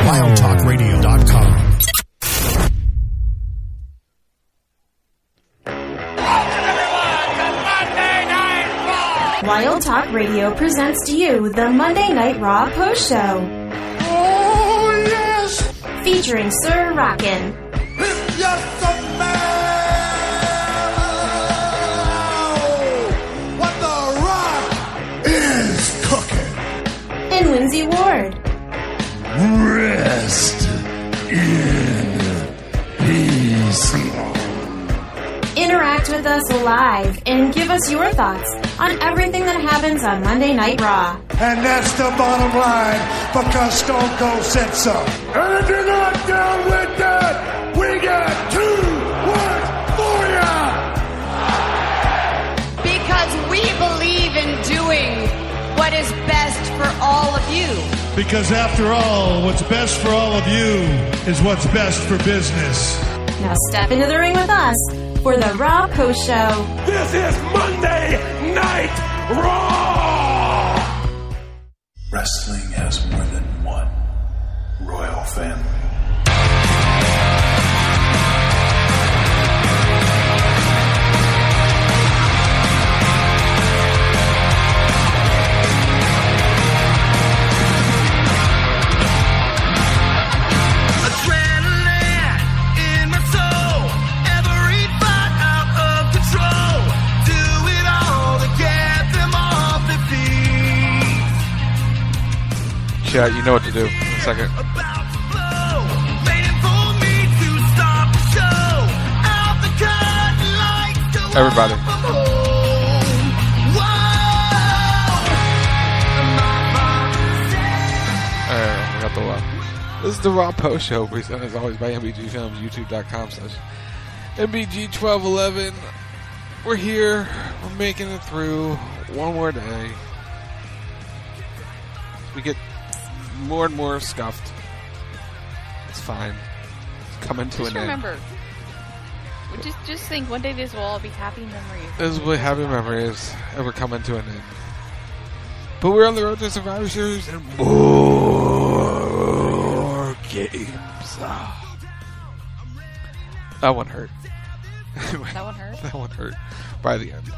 WildTalkRadio.com. Wild Talk Radio presents to you the Monday Night Raw Post Show. Oh, yes! Featuring Sir Rockin'. It's just a man! What the Rock is cooking. And Lindsay Ward. Rest in peace. Interact with us live and give us your thoughts on everything that happens on Monday Night Raw. And that's the bottom line, because Stone Cold said so. And if you're not down with that, we got 2 words for ya! Because we believe in doing what is best for all of you. Because after all, what's best for all of you is what's best for business. Now step into the ring with us for the Raw Post Show. This is Monday Night Raw! Wrestling has more than one royal family. Yeah, you know what to do in a second. Everybody. Alright, we got the Raw. This is the Raw Post Show, presented as always by MBG Films, youtube.com/MBG1211. We're here. We're making it through one more day. We get more and more scuffed. It's fine. It's coming to an end. Remember, just think one day this will all be happy memories. This will be happy memories, and we're coming to an end. But we're on the road to Survivor Series and more games. That one hurt. That one hurt? That one hurt by the end.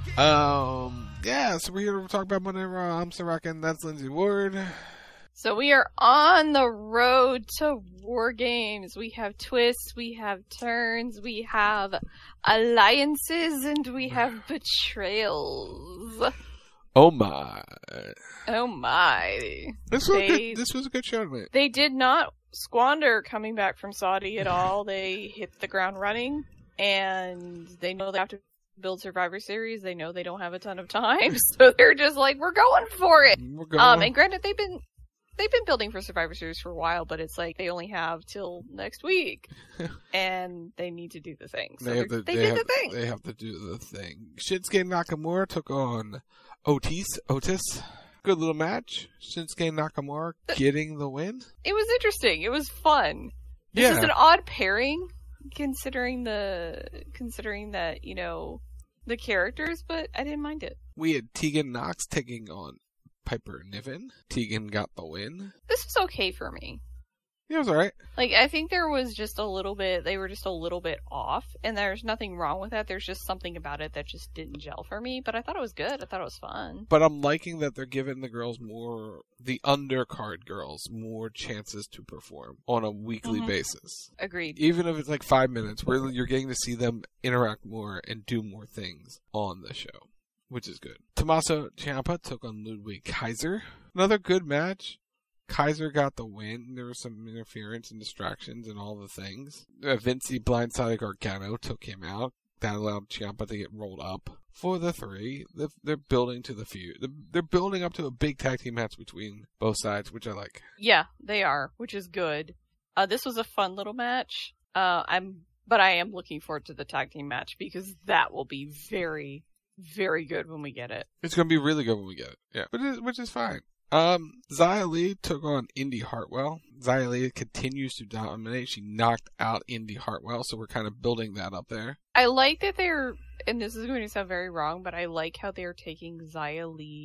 Yeah, so we're here to talk about Monday Night Raw. I'm Sir Rockin', that's Lindsay Ward. So we are on the road to War Games. We have twists, we have turns, we have alliances, and we have betrayals. Oh my. Oh my. This was a good show, mate. They did not squander coming back from Saudi at all. They hit the ground running, and they know they have to build Survivor Series. They know they don't have a ton of time, so they're just like, we're going for it. And granted, they've been building for Survivor Series for a while, but it's like they only have till next week, and they need to do the thing. So they did the thing. They have to do the thing. Shinsuke Nakamura took on Otis. Good little match. Shinsuke Nakamura getting the win. It was interesting. It was fun. This is an odd pairing, considering that, you know, the characters, but I didn't mind it. We had Tegan Nox taking on Piper Niven. Tegan got the win. This was okay for me. Yeah, it was alright. Like, I think they were just a little bit off, and there's nothing wrong with that. There's just something about it that just didn't gel for me, but I thought it was good. I thought it was fun. But I'm liking that they're giving the girls the undercard girls, more chances to perform on a weekly basis. Agreed. Even if it's like 5 minutes, where you're getting to see them interact more and do more things on the show, which is good. Tommaso Ciampa took on Ludwig Kaiser. Another good match. Kaiser got the win. There was some interference and distractions and all the things. Vinci blindsided Gargano, took him out. That allowed Ciampa to get rolled up. For the 3, they're building to the feud. They're building up to a big tag team match between both sides, which I like. Yeah, they are, which is good. This was a fun little match. But I am looking forward to the tag team match, because that will be very, very good when we get it. It's going to be really good when we get it. Yeah, which is fine. Xia Li took on Indy Hartwell. Xia Li continues to dominate. She knocked out Indy Hartwell, so we're kind of building that up there. I like that and this is going to sound very wrong, but I like how they're taking Xia Li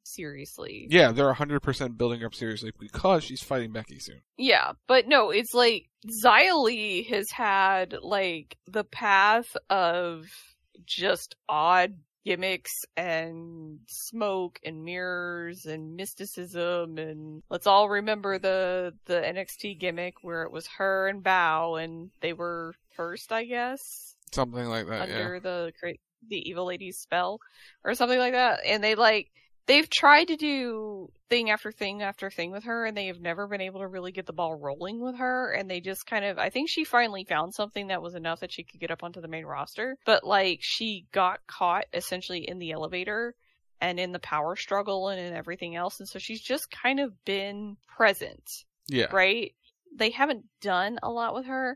seriously. Yeah, they're 100% building her up seriously because she's fighting Becky soon. Yeah, but no, it's like Xia Li has had like the path of just odd gimmicks and smoke and mirrors and mysticism, and let's all remember the NXT gimmick where it was her and Bao and they were first, I guess, Something like that, under the Evil Lady's spell or something like that. And they've tried to do thing after thing after thing with her, and they have never been able to really get the ball rolling with her. And they just kind of, I think she finally found something that was enough that she could get up onto the main roster. But like, she got caught essentially in the elevator and in the power struggle and in everything else. And so she's just kind of been present. Yeah. Right? They haven't done a lot with her.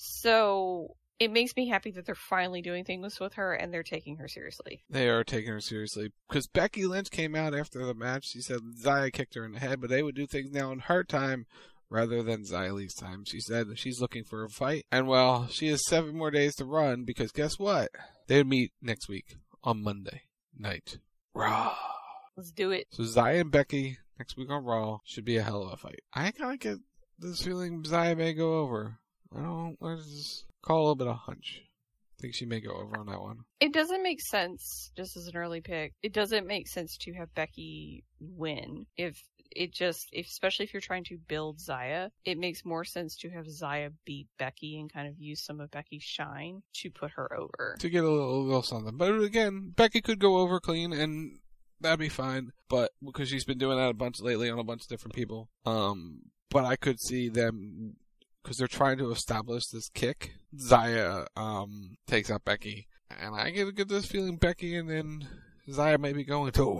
So it makes me happy that they're finally doing things with her and they're taking her seriously. They are taking her seriously. Because Becky Lynch came out after the match. She said Xia kicked her in the head, but they would do things now in her time rather than Xia Li's time. She said that she's looking for a fight. And well, she has 7 more days to run because guess what? They meet next week on Monday Night Raw. Let's do it. So Xia and Becky next week on Raw should be a hell of a fight. I kind of get this feeling Xia may go over. I just call a little bit of hunch. I think she may go over on that one. It doesn't make sense, just as an early pick, it doesn't make sense to have Becky win. Especially if you're trying to build Xia, it makes more sense to have Xia beat Becky and kind of use some of Becky's shine to put her over. To get a little something. But again, Becky could go over clean and that'd be fine. But because she's been doing that a bunch lately on a bunch of different people. But I could see them, because they're trying to establish this kick. Xia takes out Becky. And I get this feeling Becky and then Xia may be going to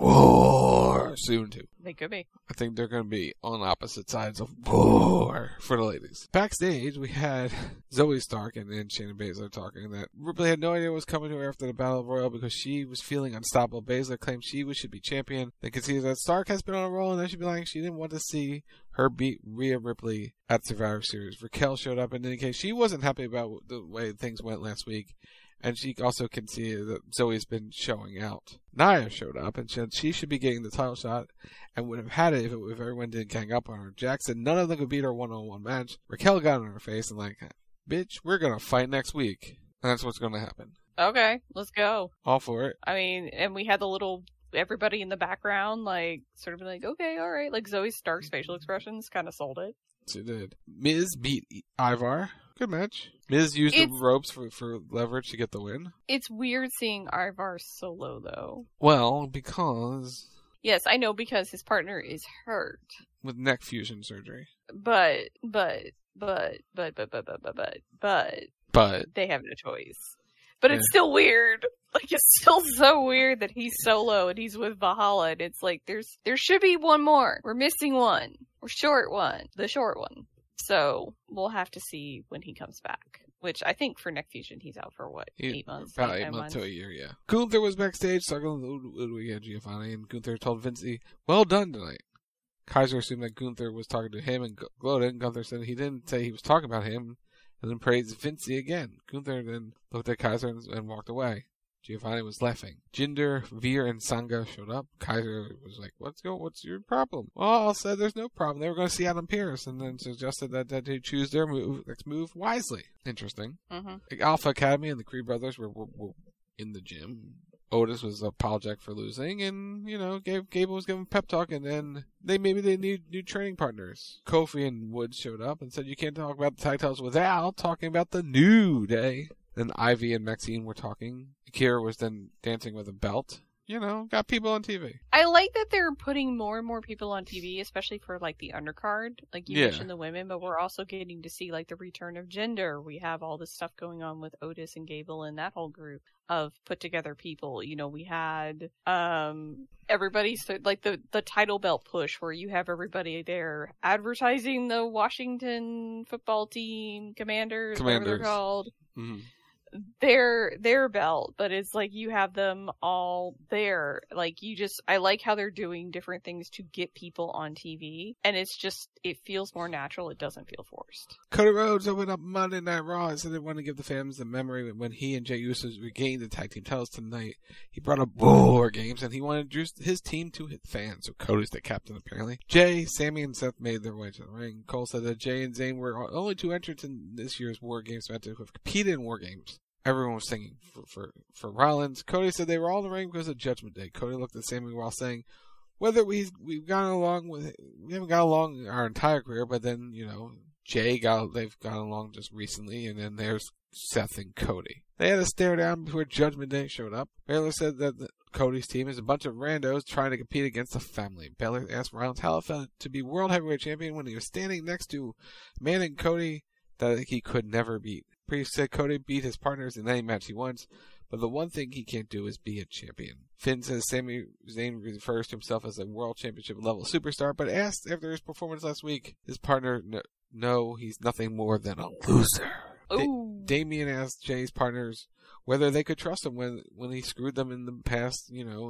war soon too. They could be. I think they're going to be on opposite sides of war for the ladies. Backstage, we had Zoe Stark and Shayna Baszler talking that Ripley had no idea what was coming to her after the Battle Royal because she was feeling unstoppable. Baszler claimed she should be champion. They could see that Stark has been on a roll and then she'd be like, she didn't want to see her beat Rhea Ripley at Survivor Series. Raquel showed up and indicated she wasn't happy about the way things went last week. And she also can see that Zoe's been showing out. Nia showed up and said she should be getting the title shot and would have had it if everyone didn't gang up on her. Jack said none of them could beat her one-on-one match. Raquel got in her face and like, bitch, we're going to fight next week. And that's what's going to happen. Okay, let's go. All for it. I mean, and we had the little, everybody in the background, like, sort of be like, okay, alright. Like, Zoe Stark's facial expressions kind of sold it. She did. Miz beat Ivar. Good match. Miz used the ropes for leverage to get the win. It's weird seeing Ivar solo, though. Well, because... Yes, I know, because his partner is hurt. With neck fusion surgery. But they have no choice. But it's still weird. Like, it's still so weird that he's solo and he's with Valhalla, and it's like, there should be one more. We're missing one. We're short one. The short one. So, we'll have to see when he comes back. Which, I think for neck fusion, he's out for what? 8 months? About 8 months to a year, yeah. Gunther was backstage talking to Ludwig and Giovanni, and Gunther told Vinci, well done tonight. Kaiser assumed that Gunther was talking to him and gloated, and Gunther said he didn't say he was talking about him, and then praised Vinci again. Gunther then looked at Kaiser and walked away. Giovanni was laughing. Jinder, Veer, and Sangha showed up. Kaiser was like, what's your problem? Well, I said there's no problem. They were going to see Adam Pearce, and then suggested that they choose their next move wisely. Interesting. Mm-hmm. Alpha Academy and the Creed brothers were in the gym. Otis was apologetic for losing, and, Gable was giving a pep talk, and then they need new training partners. Kofi and Woods showed up and said you can't talk about the tag titles without talking about the New Day. Then Ivy and Maxine were talking. Akira was then dancing with a belt. Got people on TV. I like that they're putting more and more people on TV, especially for, like, the undercard. Like, you mentioned the women, but we're also getting to see, like, the return of gender. We have all this stuff going on with Otis and Gable and that whole group of put-together people. We had everybody, like, the title belt push, where you have everybody there advertising the Washington football team Commanders. Whatever they're called. Mm-hmm. their belt, but it's like you have them all there. Like I like how they're doing different things to get people on TV, and it feels more natural. It doesn't feel forced. Cody Rhodes opened up Monday Night Raw and said they wanted to give the fans the memory when he and Jey Uso regained the tag team titles tonight. He brought up War Games, and he wanted to introduce his team to his fans. So Cody's the captain, apparently. Jay, Sammy, and Seth made their way to the ring. Cole said that Jay and Zayn were only 2 entrants in this year's War Games match who have competed in War Games. Everyone was singing for Rollins. Cody said they were all in the ring because of Judgment Day. Cody looked at Sammy while saying, whether we haven't gotten along our entire career, but then, they've gone along just recently, and then there's Seth and Cody. They had a stare down before Judgment Day showed up. Baylor said that Cody's team is a bunch of randos trying to compete against the family. Baylor asked Rollins how it felt to be World Heavyweight Champion when he was standing next to a man in Cody that he could never beat. Priest said Cody beat his partners in any match he wants, but the one thing he can't do is be a champion. Finn says Sami Zayn refers to himself as a World Championship level superstar, but asked after his performance last week, his partner, no, he's nothing more than a loser. Damian asked Jay's partners whether they could trust him when he screwed them in the past,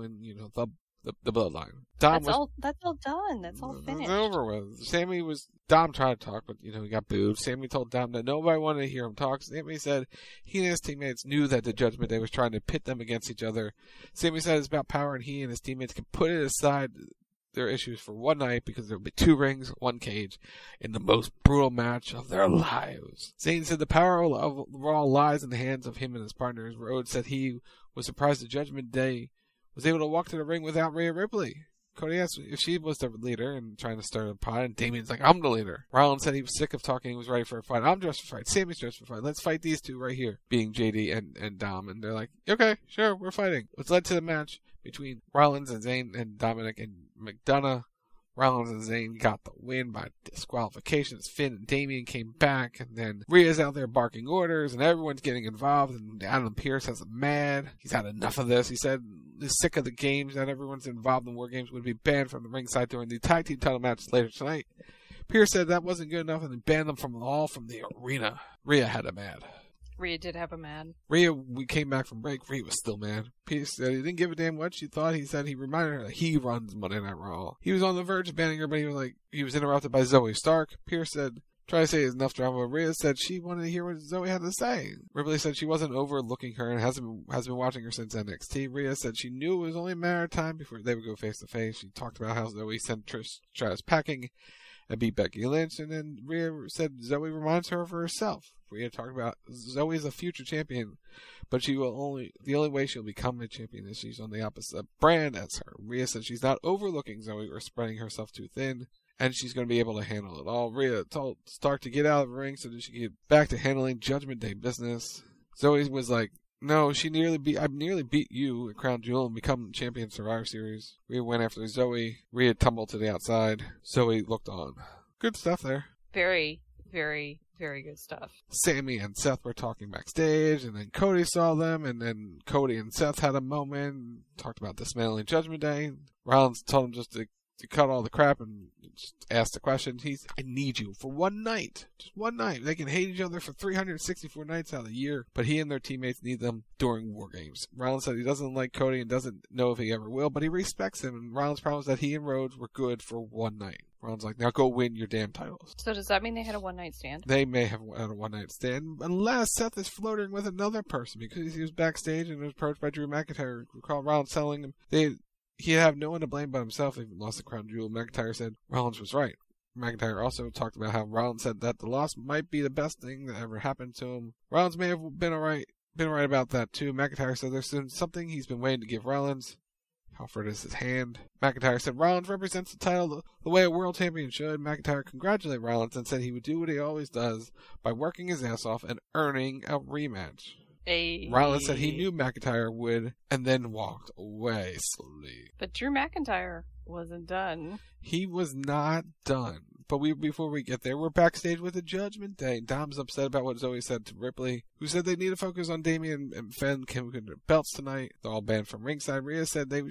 the bloodline. That's all done. That's all finished. It's over with. Dom tried to talk, but he got booed. Sammy told Dom that nobody wanted to hear him talk. Sammy said he and his teammates knew that the Judgment Day was trying to pit them against each other. Sammy said it's about power, and he and his teammates can put it aside their issues for one night because there will be 2 rings, 1 cage, in the most brutal match of their lives. Zayn said the power of Raw lies in the hands of him and his partners. Rhodes said he was surprised the Judgment Day was able to walk to the ring without Rhea Ripley. Cody asked if she was the leader and trying to start a pod, and Damian's like, I'm the leader. Rollins said he was sick of talking, he was ready for a fight. I'm dressed for a fight. Sammy's dressed for a fight. Let's fight these 2 right here, being JD and Dom. And they're like, okay, sure, we're fighting. Which led to the match between Rollins and Zayn and Dominic and McDonough. Rollins and Zayn got the win by disqualifications. Finn and Damian came back, and then Rhea's out there barking orders, and everyone's getting involved, and Adam Pearce has him mad. He's had enough of this. He said he's sick of the games, that everyone's involved in War Games would be banned from the ringside during the tag team title matches later tonight. Pearce said that wasn't good enough, and then banned them from the arena. Rhea had him mad. Rhea did have a mad. We came back from break. Rhea was still mad. Pearce said he didn't give a damn what she thought. He said he reminded her that he runs Monday Night Raw. He was on the verge of banning her, but he was interrupted by Zoe Stark. Pearce said, try to say it's enough drama. Rhea said she wanted to hear what Zoe had to say. Ripley said she wasn't overlooking her and has been watching her since NXT. Rhea said she knew it was only a matter of time before they would go face to face. She talked about how Zoe sent Trish Stratus packing and beat Becky Lynch, and then Rhea said Zoe reminds her of herself. Rhea talked about Zoe is a future champion, but the only way she'll become a champion is she's on the opposite brand as her. Rhea said she's not overlooking Zoe or spreading herself too thin, and she's going to be able to handle it all. Rhea told Stark to get out of the ring so that she could get back to handling Judgment Day business. Zoe was like, no, I nearly beat you at Crown Jewel and become champion Survivor Series. Rhea went after Zoe. Rhea tumbled to the outside. Zoe looked on. Good stuff there. Very, very, very good stuff. Sammy and Seth were talking backstage, and then Cody saw them, and then Cody and Seth had a moment, talked about dismantling Judgment Day. Rollins told him just to cut all the crap and just ask the question. I need you for one night. Just one night. They can hate each other for 364 nights out of the year, but he and their teammates need them during War Games. Rollins said he doesn't like Cody and doesn't know if he ever will, but he respects him, and Rollins promised that he and Rhodes were good for one night. Rollins like, now go win your damn titles. So does that mean they had a one-night stand? They may have had a one-night stand, unless Seth is flirting with another person, because he was backstage and was approached by Drew McIntyre. Recall Rollins telling him he'd have no one to blame but himself if he lost the crown jewel. McIntyre said Rollins was right. McIntyre also talked about how Rollins said that the loss might be the best thing that ever happened to him. Rollins may have been right about that too. McIntyre said there's something he's been waiting to give Rollins. Offered us his hand. McIntyre said Rollins represents the title the way a world champion should. McIntyre congratulated Rollins and said he would do what he always does by working his ass off and earning a rematch. Rollins said he knew McIntyre would, and then walked away slowly. But Drew McIntyre wasn't done. He was not done. But before we get there, we're backstage with the Judgment Day. Dom's upset about what Zoe said to Ripley, who said they need to focus on Damian and Finn. Kim get their belts tonight. They're all banned from ringside. Rhea said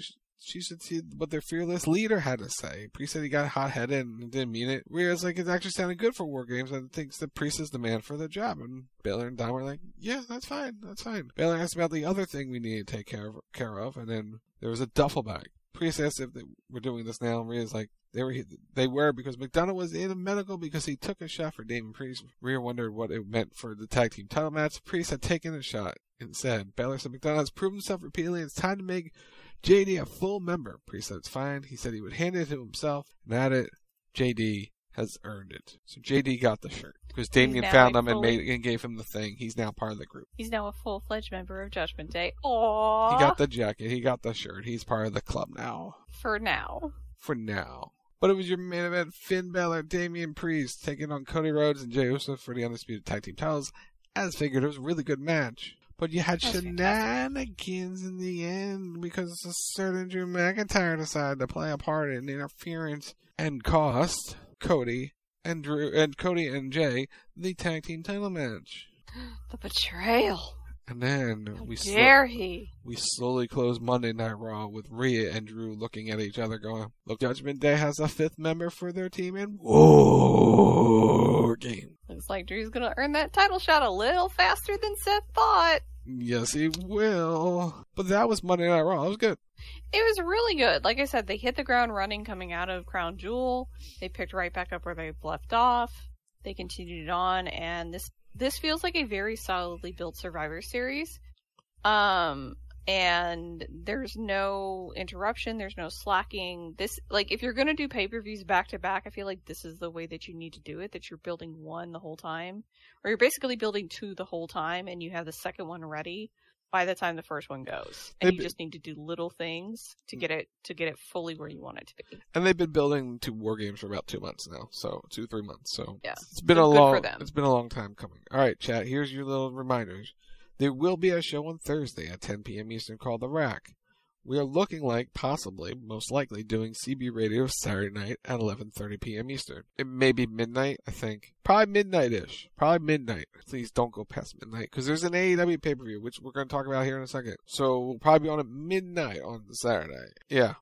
she should see what their fearless leader had to say. Priest said he got hot-headed and didn't mean it. Rhea's like, it actually sounded good for War Games and thinks that Priest is the man for the job. And Baylor and Dom were like, yeah, that's fine. Baylor asked about the other thing we need to take care of, and then there was a duffel bag. Priest asked if they were doing this now, and Rhea's like, they were because McDonough was in a medical because he took a shot for Damien Priest. Rhea wondered what it meant for the tag team title match. Priest had taken a shot and said, Baylor said McDonough has proven himself repeatedly and it's time to make JD a full member. Priest said it's fine. He said he would hand it to himself, and added, JD has earned it. So JD got the shirt because Damien found him and gave him the thing. He's now part of the group. He's now a full-fledged member of Judgment Day. Aww. He got the jacket. He got the shirt. He's part of the club now. For now. But it was your main event, Finn Balor, Damian Priest, taking on Cody Rhodes and Jey Uso for the Undisputed Tag Team titles. As figured, it was a really good match. But you had shenanigans in the end because a certain Drew McIntyre decided to play a part in interference and cost Cody and Jey the tag team title match. The betrayal. And then we slowly closed Monday Night Raw with Rhea and Drew looking at each other going, look, Judgment Day has a 5th member for their team in War Games. Looks like Drew's going to earn that title shot a little faster than Seth thought. Yes, he will. But that was Monday Night Raw. It was good. It was really good. Like I said, they hit the ground running coming out of Crown Jewel. They picked right back up where they left off. They continued it on, and this feels like a very solidly built Survivor Series. And there's no interruption, there's no slacking. This, like, if you're gonna do pay-per-views back-to-back, I feel like this is the way that you need to do it, that you're building one the whole time. Or you're basically building 2 the whole time, and you have the second one ready by the time the first one goes. And you just need to do little things to get it fully where you want it to be. And they've been building to War Games for about 2 months now, so 2-3 months. So yeah, it's been a long time coming. All right, chat. Here's your little reminders. There will be a show on Thursday at 10 p.m. Eastern called The Rack. We are looking like, possibly, most likely, doing CB Radio Saturday night at 11:30 p.m. Eastern. It may be midnight, I think. Probably midnight-ish. Probably midnight. Please don't go past midnight, because there's an AEW pay-per-view, which we're going to talk about here in a second. So we'll probably be on at midnight on Saturday. Yeah.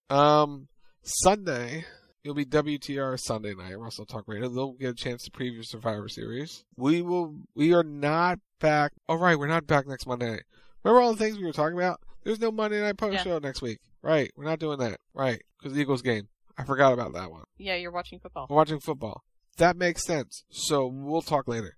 Sunday, it'll be WTR Sunday night, Russell Talk Radio. They'll get a chance to preview Survivor Series. We are not back. Oh, right, we're not back next Monday night. Remember all the things we were talking about? There's no Monday Night Post show next week. Right, we're not doing that. Right, because the Eagles game. I forgot about that one. Yeah, you're watching football. We're watching football. That makes sense. So we'll talk later.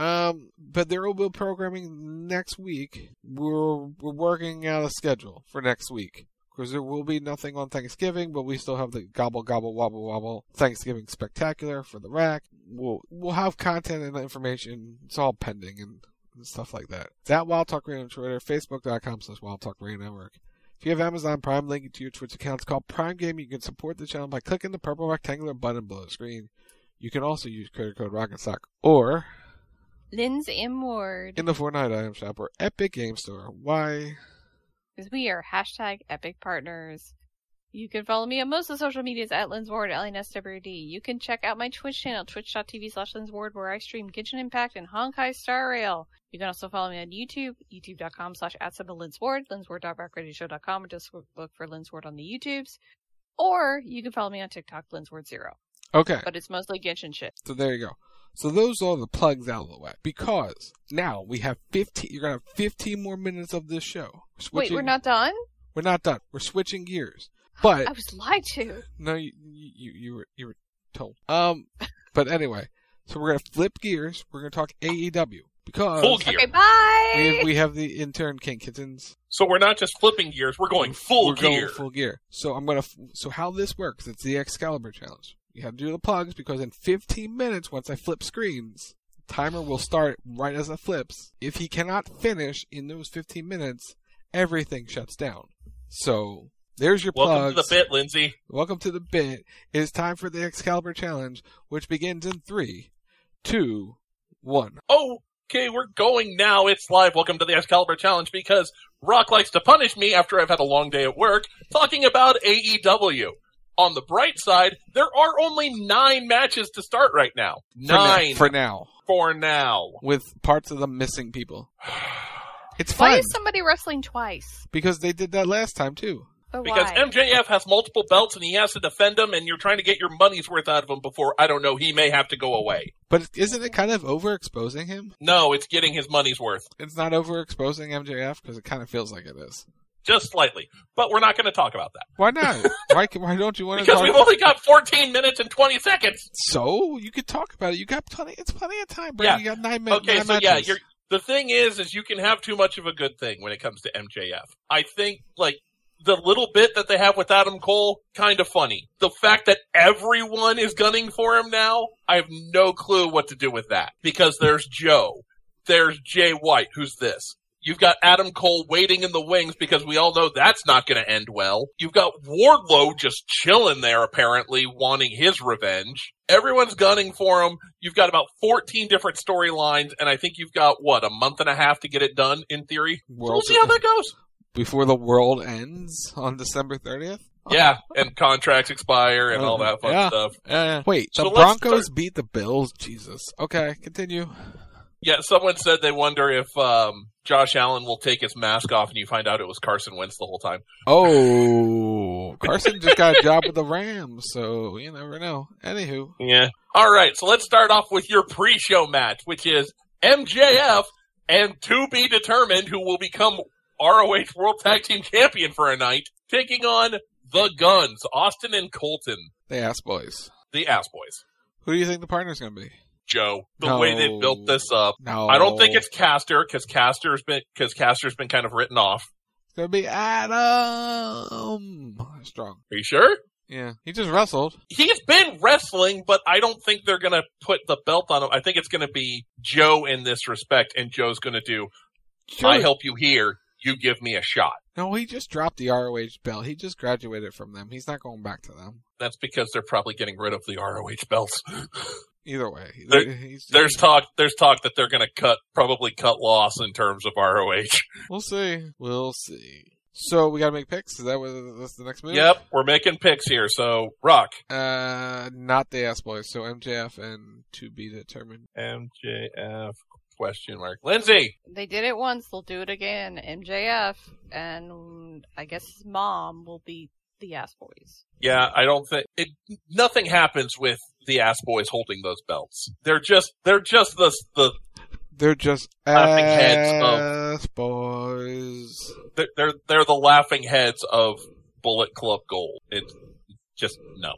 But there will be programming next week. We're working out a schedule for next week. Because there will be nothing on Thanksgiving, but we still have the Gobble Gobble Wobble Wobble Thanksgiving Spectacular for the Rack. We'll have content and information. It's all pending and stuff like that. It's at Wild Talk Radio on Twitter, Facebook.com/Wild Talk Radio Network. If you have Amazon Prime, link it to your Twitch account. It's called Prime Game. You can support the channel by clicking the purple rectangular button below the screen. You can also use credit code RocketSock or Lynn's M. Ward in the Fortnite item shop or Epic Game Store. Why? Because we are #Epic Partners. You can follow me on most of the social medias at Lynn's Ward, LNSWD. You can check out my Twitch channel, twitch.tv/Lynn's Ward, where I stream Genshin Impact and Honkai Star Rail. You can also follow me on YouTube, youtube.com/@Lynn's Ward, lynn'sward.rockradioshow.com, or just look for Lynn's Ward on the YouTubes. Or you can follow me on TikTok, Lynn's Ward 0. Okay. But it's mostly Genshin shit. So there you go. So those are the plugs out of the way. Because now we have 15, you're going to have 15 more minutes of this show. Wait, we're not done? We're not done. We're switching gears. But I was lied to. No, you were told. But anyway, so we're gonna flip gears. We're gonna talk AEW because full gear. Okay, bye. We have the intern King Kittens. So we're not just flipping gears. We're going full gear. Full gear. So So how this works? It's the Excalibur challenge. You have to do the plugs because in 15 minutes, once I flip screens, the timer will start right as it flips. If he cannot finish in those 15 minutes, everything shuts down. So. There's your plugs. Welcome to the bit, Lindsay. Welcome to the bit. It is time for the Excalibur Challenge, which begins in 3, 2, 1. Okay, we're going now. It's live. Welcome to the Excalibur Challenge because Rock likes to punish me after I've had a long day at work talking about AEW. On the bright side, there are only 9 matches to start right now. 9. For now. With parts of them missing people. It's fun. Why is somebody wrestling twice? Because they did that last time, too. But Because why? MJF has multiple belts and he has to defend them, and you're trying to get your money's worth out of him before, I don't know, he may have to go away. But isn't it kind of overexposing him? No, it's getting his money's worth. It's not overexposing MJF because it kind of feels like it is. Just slightly. But we're not going to talk about that. Why not? Why don't you want to Because talk? we've only got 14 minutes and 20 seconds. So you could talk about it. You got plenty. It's plenty of time, bro. Yeah. You got 9 minutes. Okay, so yeah, the thing is you can have too much of a good thing when it comes to MJF. I think, like, the little bit that they have with Adam Cole, kind of funny. The fact that everyone is gunning for him now, I have no clue what to do with that. Because there's Joe. There's Jay White, who's this. You've got Adam Cole waiting in the wings because we all know that's not going to end well. You've got Wardlow just chilling there, apparently, wanting his revenge. Everyone's gunning for him. You've got about 14 different storylines, and I think you've got, a month and a half to get it done, in theory? So we'll see how that goes. Before the world ends on December 30th? Yeah, and contracts expire and all that fun stuff. Wait, So the let's Broncos start. beat the Bills? Jesus. Okay, continue. Yeah, someone said they wonder if Josh Allen will take his mask off and you find out it was Carson Wentz the whole time. Oh, Carson just got a job with the Rams, so you never know. Anywho. Yeah. All right, so let's start off with your pre-show match, which is MJF and to be determined who will become ROH World Tag Team Champion for a night, taking on the Guns, Austin and Colton, The Ass Boys. the Ass Boys. Who do you think the partner's going to be? Joe, the No. way they built this up. No. I don't think it's Caster because Caster's been kind of written off. It's going to be Adam. Strong. Are you sure? Yeah. He just wrestled. He's been wrestling, but I don't think they're going to put the belt on him. I think it's going to be Joe in this respect, and Joe's going to do, I help you here, you give me a shot. No, he just dropped the ROH belt. He just graduated from them. He's not going back to them. That's because they're probably getting rid of the ROH belts. Either way. There's talk that they're going to probably cut loss in terms of ROH. We'll see. We'll see. So we got to make picks? Is that's the next move? Yep, we're making picks here. So, Rock. Not the Ass Boys. So MJF and to be determined. MJF, question mark. Lindsay. They did it once, they'll do it again. MJF and I guess his mom will beat the Ass Boys. Yeah, I don't think nothing happens with the Ass Boys holding those belts. They're just the They're just laughing heads Ass Boys. they're the laughing heads of Bullet Club Gold. It's just no.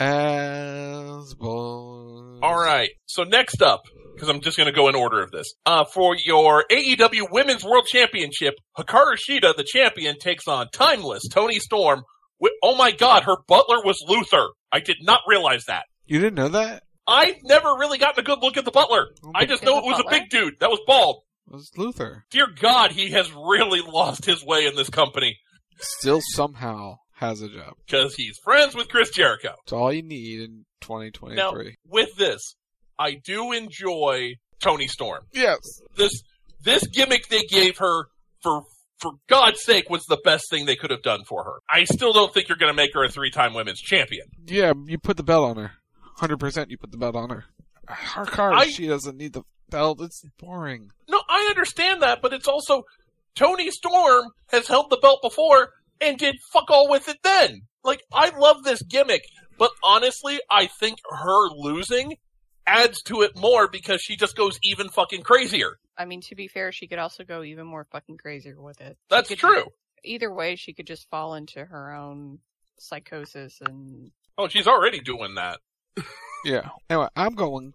Ass Boys. All right. So next up, because I'm just going to go in order of this. For your AEW Women's World Championship, Hikaru Shida, the champion, takes on Timeless Toni Storm. Oh my God, her butler was Luther. I did not realize that. You didn't know that? I've never really gotten a good look at the butler. I just know it was a big dude that was bald. It was Luther. Dear God, he has really lost his way in this company. Still somehow has a job. Because he's friends with Chris Jericho. It's all you need in 2023. Now, with this, I do enjoy Toni Storm. Yes. This gimmick they gave her, for God's sake, was the best thing they could have done for her. I still don't think you're going to make her a 3-time women's champion. Yeah, you put the belt on her. 100% you put the belt on her. Her card, she doesn't need the belt. It's boring. No, I understand that, but it's also Toni Storm has held the belt before and did fuck all with it then. Like, I love this gimmick, but honestly, I think her losing adds to it more because she just goes even fucking crazier. I mean, to be fair, she could also go even more fucking crazier with it. That's true. Either way, she could just fall into her own psychosis and... Oh, she's already doing that. Yeah. Anyway, I'm going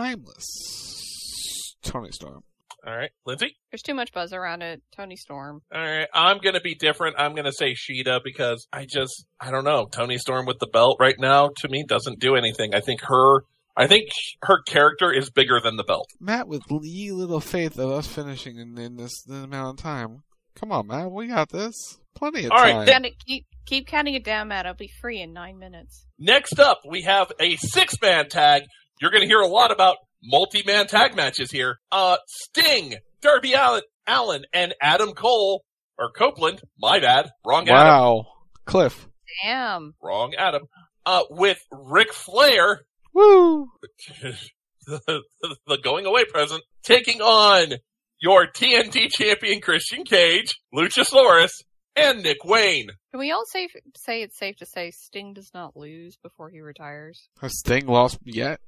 Timeless Toni Storm. All right. Lindsay? There's too much buzz around it. Toni Storm. All right. I'm going to be different. I'm going to say Shida because I don't know. Toni Storm with the belt right now, to me, doesn't do anything. I think her character is bigger than the belt. Matt, with little faith of us finishing in this amount of time. Come on, Matt. We got this. Plenty of All time. right. Keep counting it down, Matt. I'll be free in 9 minutes. Next up, we have a 6-man tag. You're going to hear a lot about multi-man tag matches here. Sting, Darby Allin, and Adam Cole, or Copeland, my bad, wrong Adam. Wow. Cliff. Damn. Wrong Adam. With Ric Flair, Woo! the going away present, taking on your TNT champion Christian Cage, Luchasaurus, and Nick Wayne. Can we all say it's safe to say Sting does not lose before he retires? Has Sting lost yet?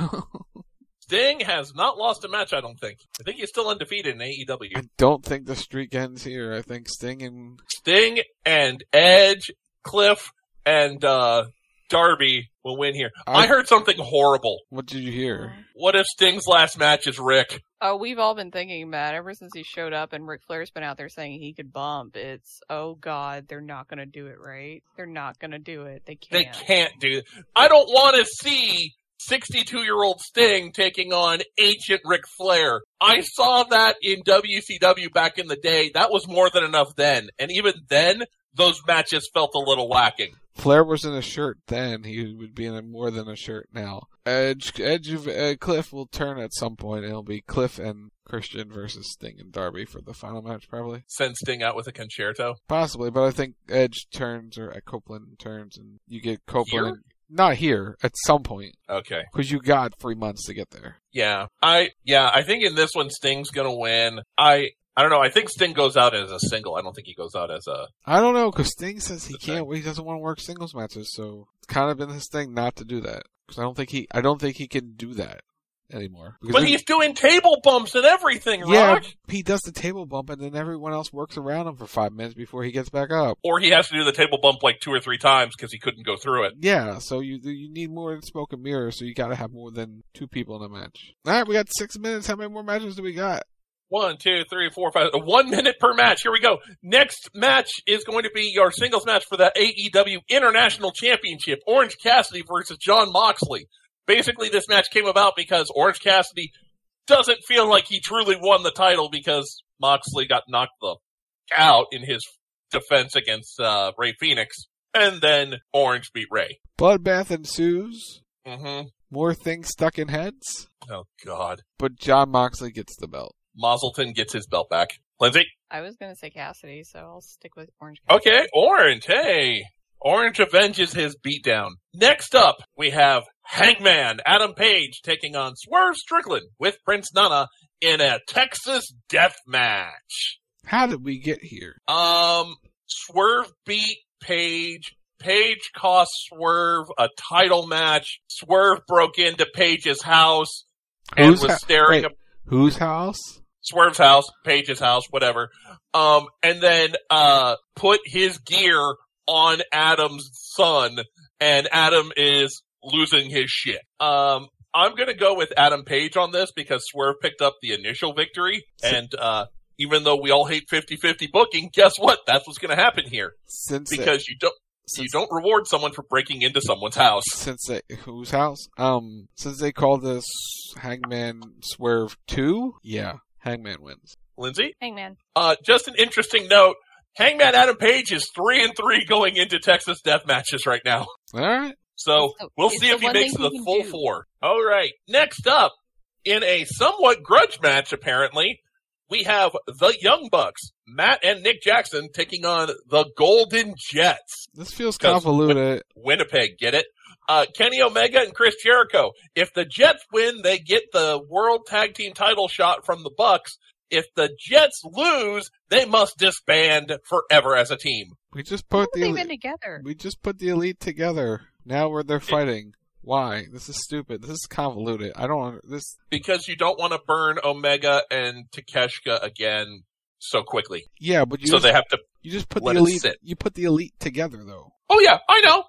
Sting has not lost a match, I don't think. I think he's still undefeated in AEW. I don't think the streak ends here. I think Sting and Edge, Cliff, and Darby will win here. I heard something horrible. What did you hear? What if Sting's last match is Rick? Oh, we've all been thinking that ever since he showed up and Ric Flair's been out there saying he could bump. It's, oh God, they're not going to do it, right? They're not going to do it. They can't. They can't do it. I don't want to see 62-year-old Sting taking on ancient Ric Flair. I saw that in WCW back in the day. That was more than enough then. And even then, those matches felt a little lacking. Flair was in a shirt then. He would be in more than a shirt now. Cliff will turn at some point. It'll be Cliff and Christian versus Sting and Darby for the final match, probably. Send Sting out with a concerto? Possibly, but I think Edge turns or Copeland turns and you get Copeland. Here? Not here, at some point. Okay. Because you got 3 months to get there. Yeah. I think in this one Sting's gonna win. I don't know. I think Sting goes out as a single. I don't think he goes out as a... I don't know, because Sting says he can't. He doesn't want to work singles matches, so it's kind of been his thing not to do that. Because I don't think he can do that anymore. But he's doing table bumps and everything, yeah, Rock. He does the table bump, and then everyone else works around him for 5 minutes before he gets back up. Or he has to do the table bump like 2 or 3 times because he couldn't go through it. Yeah, so you need more than smoke and mirror, so you got to have more than 2 people in a match. All right, we got 6 minutes. How many more matches do we got? 1, 2, 3, 4, 5. 1 minute per match. Here we go. Next match is going to be your singles match for the AEW International Championship. Orange Cassidy versus Jon Moxley. Basically, this match came about because Orange Cassidy doesn't feel like he truly won the title because Moxley got knocked out in his defense against Rey Fenix. And then Orange beat Rey. Bloodbath ensues. Mm-hmm. More things stuck in heads. Oh, God. But Jon Moxley gets the belt. Mazelton gets his belt back. Lindsay? I was going to say Cassidy, so I'll stick with Orange Cassidy. Okay, Orange. Hey. Orange avenges his beatdown. Next up, we have Hangman Adam Page taking on Swerve Strickland with Prince Nana in a Texas death match. How did we get here? Swerve beat Page. Page cost Swerve a title match. Swerve broke into Page's house and was staring at whose house? Swerve's house, Page's house, whatever. And then put his gear on Adam's son, and Adam is losing his shit. I'm gonna go with Adam Page on this because Swerve picked up the initial victory, and even though we all hate 50-50 booking, guess what? That's what's gonna happen here. Because you don't reward someone for breaking into someone's house. Whose house? Since they call this Hangman Swerve 2, yeah, Hangman wins. Lindsay? Hangman. Just an interesting note. Hangman Adam Page is 3-3 going into Texas death matches right now. All right. So we'll see if he makes the full 4. All right. Next up, in a somewhat grudge match, apparently, we have the Young Bucks, Matt and Nick Jackson, taking on the Golden Jets. This feels convoluted. Winnipeg, get it? Kenny Omega and Chris Jericho. If the Jets win, they get the World Tag Team title shot from the Bucks. If the Jets lose, they must disband forever as a team. We just put they've been together. We just put the Elite together. Now they're fighting. Why? This is stupid. This is convoluted. Because you don't want to burn Omega and Takeshita again so quickly. Yeah, but they have to. You just put let the Elite. Sit. You put the Elite together, though. Oh yeah, I know.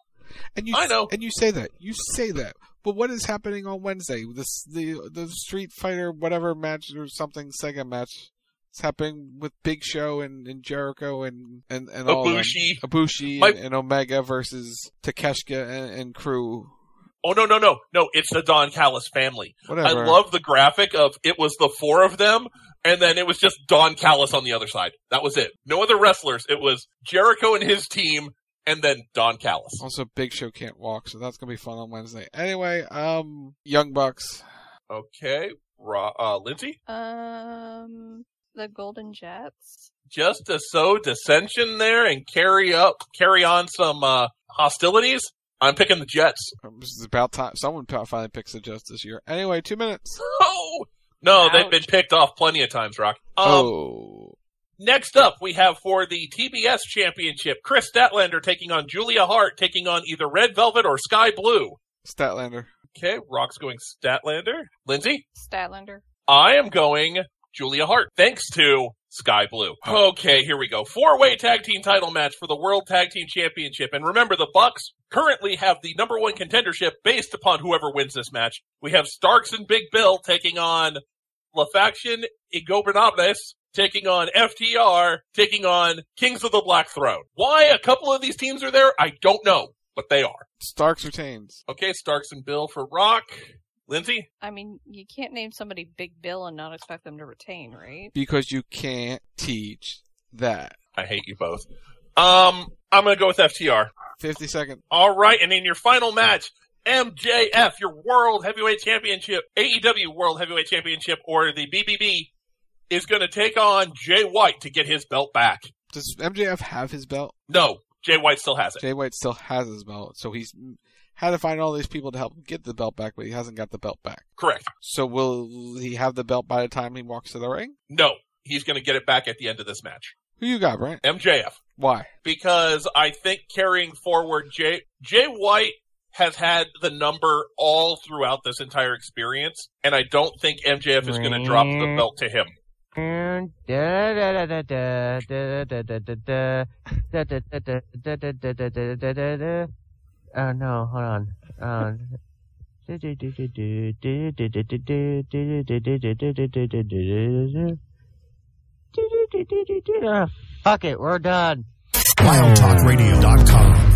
I know. And you say that. You say that. But what is happening on Wednesday? The Street Fighter whatever match or something Sega match. It's happening with Big Show and Jericho and all Ibushi. Ibushi and Omega versus Takeshita and crew. Oh, no, it's the Don Callis family. Whatever. I love the graphic of it was the 4 of them, and then it was just Don Callis on the other side. That was it. No other wrestlers. It was Jericho and his team, and then Don Callis. Also, Big Show can't walk, so that's going to be fun on Wednesday. Anyway, Young Bucks. Okay. Lindsay? The Golden Jets. Just to sow dissension there and carry on some hostilities? I'm picking the Jets. This is about time. Someone finally picks the Jets this year. Anyway, 2 minutes. Oh! No, they've been picked off plenty of times, Rock. Next up, we have for the TBS Championship, Chris Statlander taking on Julia Hart, taking on either Red Velvet or Sky Blue. Statlander. Okay, Rock's going Statlander. Lindsay? Statlander. I am going Julia Hart, thanks to Sky Blue. Okay, here we go. 4-way tag team title match for the World Tag Team Championship. And remember, the Bucks currently have the number one contendership based upon whoever wins this match. We have Starks and Big Bill taking on La Faction Ingobernables, taking on FTR, taking on Kings of the Black Throne. Why a couple of these teams are there, I don't know, but they are. Starks retains. Okay, Starks and Bill for Rock. Lindsay? I mean, you can't name somebody Big Bill and not expect them to retain, right? Because you can't teach that. I hate you both. I'm gonna go with FTR. 50 seconds. All right, and in your final match, MJF, your World Heavyweight Championship, AEW World Heavyweight Championship, or the BBB, is going to take on Jay White to get his belt back. Does MJF have his belt? No, Jay White still has it. Jay White still has his belt, so he's had to find all these people to help him get the belt back, but he hasn't got the belt back. Correct. So will he have the belt by the time he walks to the ring? No, he's going to get it back at the end of this match. Who you got, Brent? MJF. Why? Because I think carrying forward, Jay White has had the number all throughout this entire experience, and I don't think MJF is going to drop the belt to him. Oh no, hold on. Fuck it, we're done. WildTalkRadio.com.